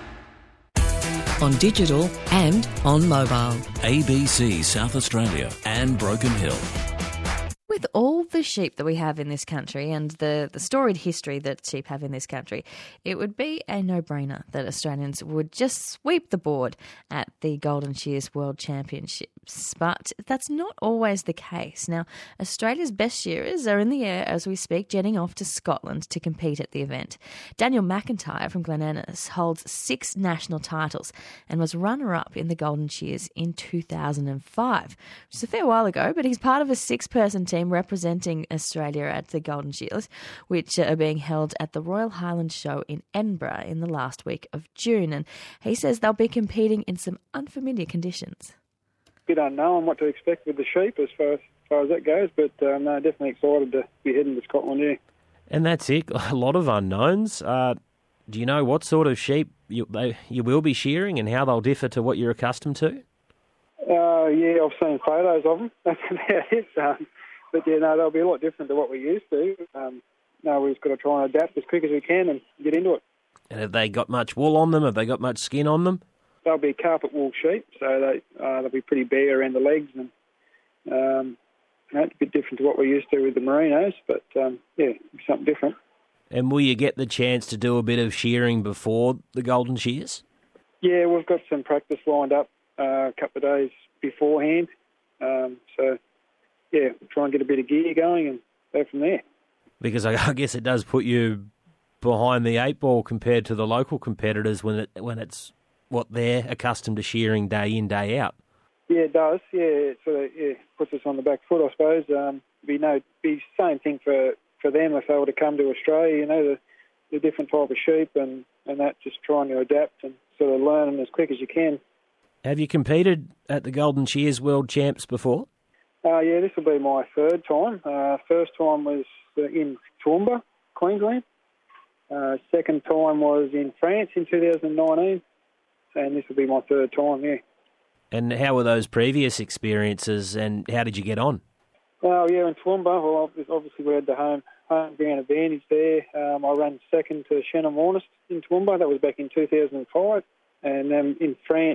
On digital and on mobile. ABC South Australia and Broken Hill. With all the sheep that we have in this country and the storied history that sheep have in this country, it would be a no-brainer that Australians would just sweep the board at the Golden Shears World Championships. But that's not always the case. Now, Australia's best shearers are in the air as we speak, jetting off to Scotland to compete at the event. Daniel McIntyre from Glen Innes holds 6 national titles and was runner-up in the Golden Shears in 2005, which is a fair while ago, but he's part of a 6-person team representing Australia at the Golden Shears, which are being held at the Royal Highland Show in Edinburgh in the last week of June. And he says they'll be competing in some unfamiliar conditions. Bit unknown what to expect with the sheep as far as that goes, but no, definitely excited to be heading to Scotland, yeah. And that's it, a lot of unknowns. Do you know what sort of sheep you will be shearing and how they'll differ to what you're accustomed to? Yeah, I've seen photos of them. That's about it. But yeah, no, they'll be a lot different to what we're used to. No, we've got to try and adapt as quick as we can and get into it. And have they got much wool on them? Have they got much skin on them? They'll be carpet wool sheep, so they'll be pretty bare around the legs, and it's a bit different to what we're used to with the merinos, but yeah, something different. And will you get the chance to do a bit of shearing before the Golden Shears? Yeah, we've got some practice lined up a couple of days beforehand, so yeah, try and get a bit of gear going and go from there. Because I guess it does put you behind the eight ball compared to the local competitors when it's what they're accustomed to shearing day in, day out. Yeah, it does. Yeah, it sort of puts us on the back foot, I suppose. Be same thing for them if they were to come to Australia. You know, the different type of sheep and that, just trying to adapt and sort of learn them as quick as you can. Have you competed at the Golden Shears World Champs before? Yeah, this will be my third time. First time was in Toowoomba, Queensland. Second time was in France in 2019. And this will be my third time, yeah. And how were those previous experiences and how did you get on? Oh, yeah, in Toowoomba, well, obviously we had the home ground advantage there. I ran second to Shannon Warnest in Toowoomba. That was back in 2005. And then in France,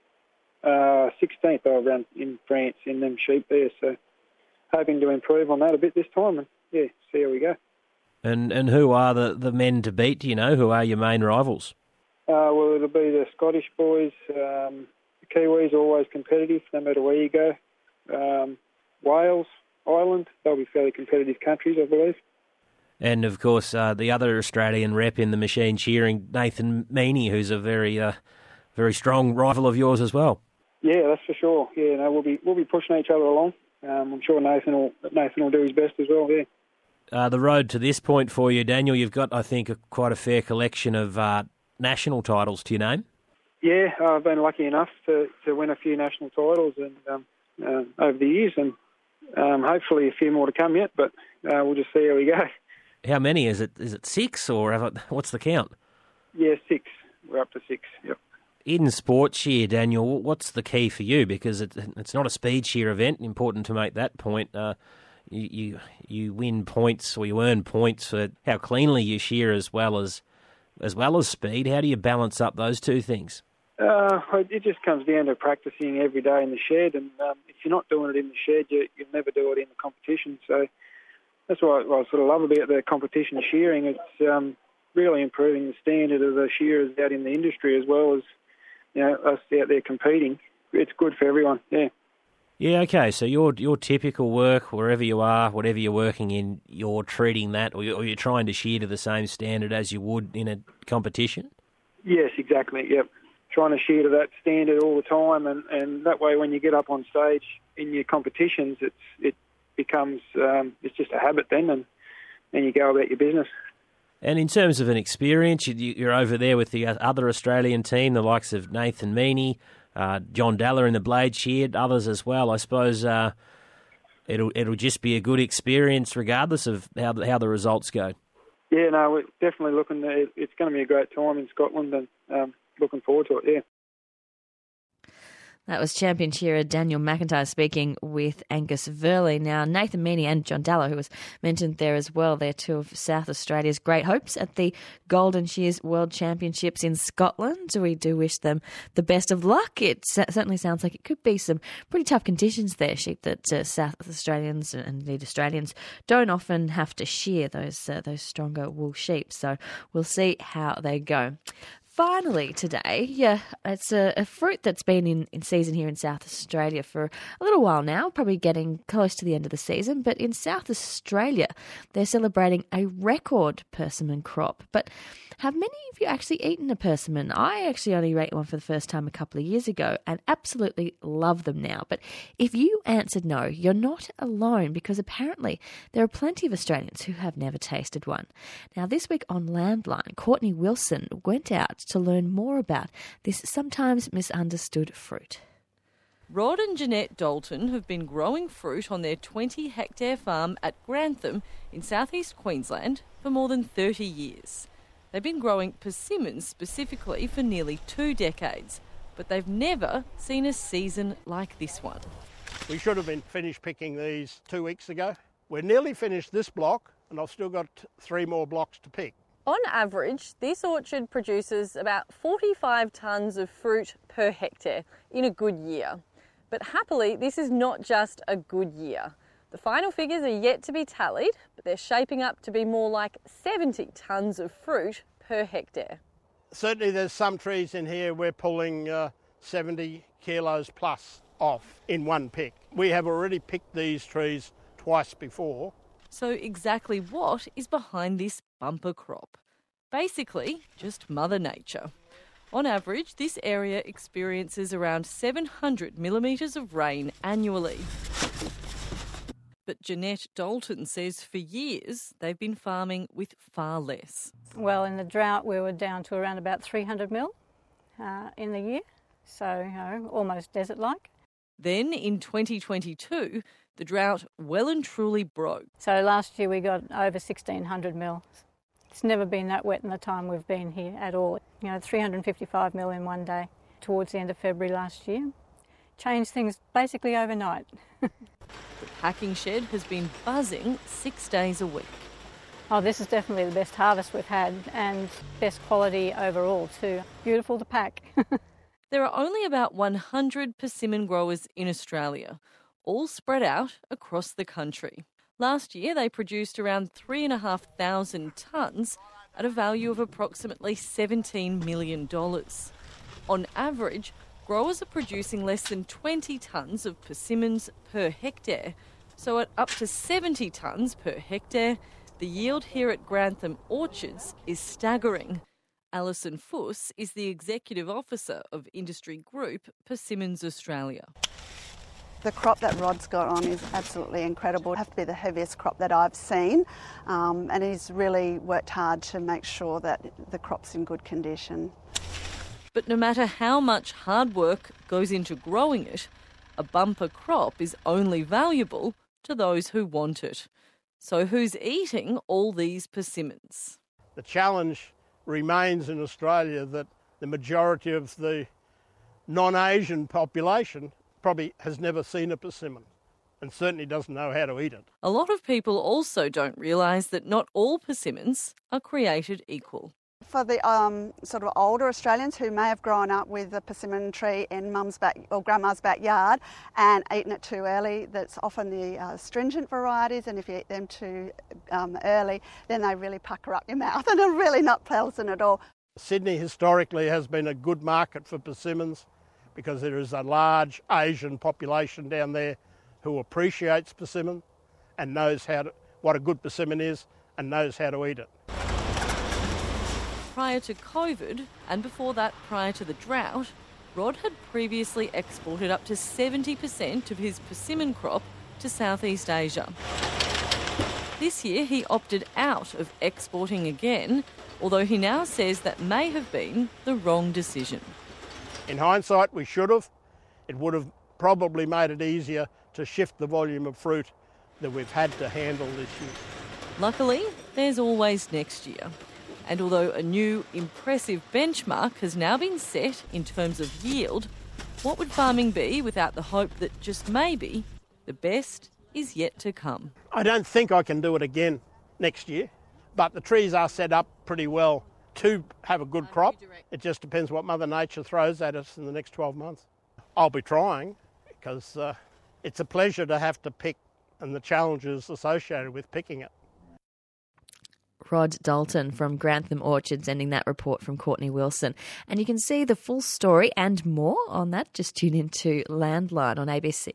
16th I ran in France in them sheep there. So hoping to improve on that a bit this time and, yeah, see how we go. And who are the men to beat, do you know? Who are your main rivals? Well, it'll be the Scottish boys. The Kiwis are always competitive, no matter where you go. Wales, Ireland, they'll be fairly competitive countries, I believe. And, of course, the other Australian rep in the machine shearing, Nathan Meaney, who's a very strong rival of yours as well. Yeah, that's for sure. Yeah, no, we'll be pushing each other along. I'm sure Nathan will do his best as well, yeah. The road to this point for you, Daniel, you've got, I think, quite a fair collection of national titles to your name. Yeah, I've been lucky enough to win a few national titles and over the years, and hopefully a few more to come yet, but we'll just see how we go. How many? Is it 6 or what's the count? Yeah, 6. We're up to 6, yep. In sports shear, Daniel, what's the key for you? Because it's not a speed shear event, important to make that point. You win points or you earn points for how cleanly you shear as well as speed. How do you balance up those two things? It just comes down to practicing every day in the shed, and if you're not doing it in the shed, you'll never do it in the competition. So that's what I sort of love about the competition shearing. It's really improving the standard of the shearers out in the industry as well as, you know, us out there competing. It's good for everyone, yeah. Yeah, okay, so your typical work, wherever you are, whatever you're working in, you're treating that or you're trying to shear to the same standard as you would in a competition? Yes, exactly, yep. Trying to shear to that standard all the time, and that way when you get up on stage in your competitions, it becomes, it's just a habit then, and you go about your business. And in terms of an experience, you're over there with the other Australian team, the likes of Nathan Meaney, John Dalla in the blade sheared, others as well. I suppose it'll just be a good experience regardless of how the results go. Yeah, no, we're definitely looking. It's going to be a great time in Scotland, and looking forward to it. Yeah. That was champion shearer Daniel McIntyre speaking with Angus Verley. Now, Nathan Meaney and John Dalla, who was mentioned there as well, they're two of South Australia's great hopes at the Golden Shears World Championships in Scotland. We do wish them the best of luck. It certainly sounds like it could be some pretty tough conditions there, sheep that South Australians and indeed Australians don't often have to shear, those stronger wool sheep. So we'll see how they go. Finally today, it's a fruit that's been in season here in South Australia for a little while now, probably getting close to the end of the season. But in South Australia, they're celebrating a record persimmon crop. But have many of you actually eaten a persimmon? I actually only ate one for the first time a couple of years ago and absolutely love them now. But if you answered no, you're not alone, because apparently there are plenty of Australians who have never tasted one. Now, this week on Landline, Courtney Wilson went out to learn more about this sometimes misunderstood fruit. Rod and Jeanette Dalton have been growing fruit on their 20-hectare farm at Grantham in southeast Queensland for more than 30 years. They've been growing persimmons specifically for nearly 2 decades, but they've never seen a season like this one. We should have been finished picking these 2 weeks ago. We're nearly finished this block, and I've still got 3 more blocks to pick. On average, this orchard produces about 45 tonnes of fruit per hectare in a good year. But happily, this is not just a good year. The final figures are yet to be tallied, but they're shaping up to be more like 70 tonnes of fruit per hectare. Certainly there's some trees in here we're pulling 70 kilos plus off in one pick. We have already picked these trees twice before. So exactly what is behind this bumper crop? Basically, just Mother Nature. On average, this area experiences around 700 millimetres of rain annually. But Jeanette Dalton says for years they've been farming with far less. Well, in the drought we were down to around about 300 mil in the year, so almost desert-like. Then in 2022, the drought well and truly broke. So last year we got over 1,600 mil. It's never been that wet in the time we've been here at all. 355 mil in one day towards the end of February last year. Changed things basically overnight. The packing shed has been buzzing 6 days a week. Oh, this is definitely the best harvest we've had and best quality overall too. Beautiful to pack. There are only about 100 persimmon growers in Australia, all spread out across the country. Last year they produced around 3,500 tonnes at a value of approximately $17 million. On average, growers are producing less than 20 tonnes of persimmons per hectare, so at up to 70 tonnes per hectare, the yield here at Grantham Orchards is staggering. Alison Fuss is the Executive Officer of industry group Persimmons Australia. The crop that Rod's got on is absolutely incredible. It has to be the heaviest crop that I've seen, and he's really worked hard to make sure that the crop's in good condition. But no matter how much hard work goes into growing it, a bumper crop is only valuable to those who want it. So who's eating all these persimmons? The challenge remains in Australia that the majority of the non-Asian population probably has never seen a persimmon and certainly doesn't know how to eat it. A lot of people also don't realise that not all persimmons are created equal. For the sort of older Australians who may have grown up with a persimmon tree in mum's back or grandma's backyard and eaten it too early, that's often the astringent varieties, and if you eat them too early, then they really pucker up your mouth and are really not pleasant at all. Sydney historically has been a good market for persimmons because there is a large Asian population down there who appreciates persimmon and knows what a good persimmon is and knows how to eat it. Prior to COVID, and before that prior to the drought, Rod had previously exported up to 70% of his persimmon crop to Southeast Asia. This year he opted out of exporting again, although he now says that may have been the wrong decision. In hindsight, we should have. It would have probably made it easier to shift the volume of fruit that we've had to handle this year. Luckily, there's always next year. And although a new, impressive benchmark has now been set in terms of yield, what would farming be without the hope that just maybe the best is yet to come? I don't think I can do it again next year, but the trees are set up pretty well to have a good crop. It just depends what Mother Nature throws at us in the next 12 months. I'll be trying because it's a pleasure to have to pick and the challenges associated with picking it. Rod Dalton from Grantham Orchards ending that report from Courtney Wilson. And you can see the full story and more on that. Just tune into Landline on ABC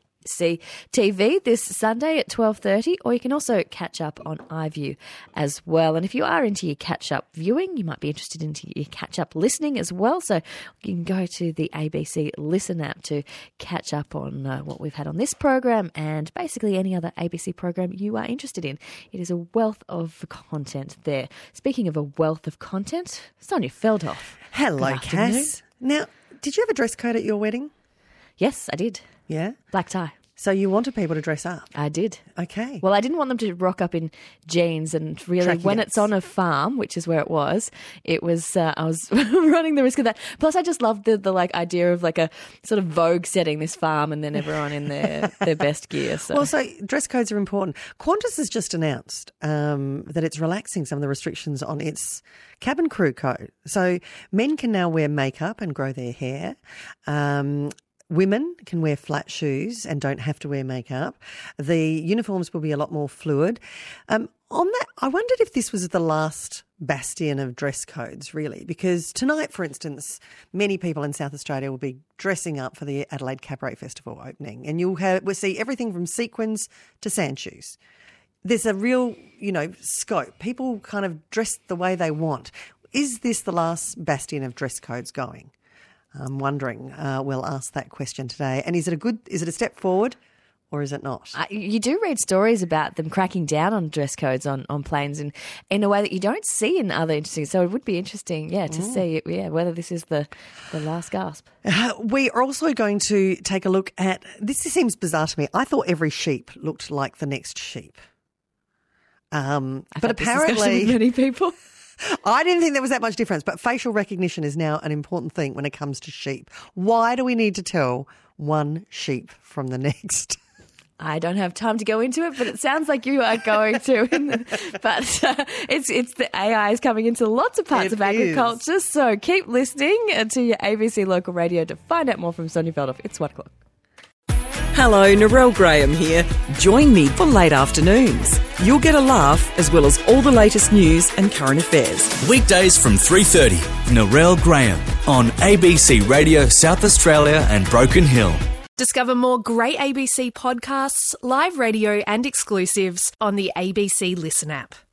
TV this Sunday at 12:30, or you can also catch up on iView as well. And if you are into your catch-up viewing, you might be interested in your catch-up listening as well. So you can go to the ABC Listen app to catch up on what we've had on this program and basically any other ABC program you are interested in. It is a wealth of content there. Speaking of a wealth of content, Sonia Feldhoff. Hello, Cass. Now, did you have a dress code at your wedding? Yes, I did. Yeah? Black tie. So you wanted people to dress up? I did. Okay. Well, I didn't want them to rock up in jeans, and really Tracky when dates. it's on a farm, which is where it was I was running the risk of that. Plus, I just loved the like idea of like a sort of Vogue setting this farm and then everyone in their best gear. So. Well, so dress codes are important. Qantas has just announced that it's relaxing some of the restrictions on its cabin crew code. So men can now wear makeup and grow their hair. Women can wear flat shoes and don't have to wear makeup. The uniforms will be a lot more fluid. On that, I wondered if this was the last bastion of dress codes, really, because tonight, for instance, many people in South Australia will be dressing up for the Adelaide Cabaret Festival opening, and we'll see everything from sequins to sand shoes. There's a real, scope. People kind of dress the way they want. Is this the last bastion of dress codes going? I'm wondering. We'll ask that question today. And is it a step forward or is it not? You do read stories about them cracking down on dress codes on planes in a way that you don't see in other interesting. So it would be interesting, to see whether this is the last gasp. We are also going to take a look at, this seems bizarre to me. I thought every sheep looked like the next sheep. But apparently many people. I didn't think there was that much difference, but facial recognition is now an important thing when it comes to sheep. Why do we need to tell one sheep from the next? I don't have time to go into it, but it sounds like you are going to. But it's the AI is coming into lots of parts of agriculture. So keep listening to your ABC local radio to find out more from Sonia Feldoff. It's 1 o'clock. Hello, Narelle Graham here. Join me for late afternoons. You'll get a laugh as well as all the latest news and current affairs. Weekdays from 3:30, Narelle Graham on ABC Radio South Australia and Broken Hill. Discover more great ABC podcasts, live radio and exclusives on the ABC Listen app.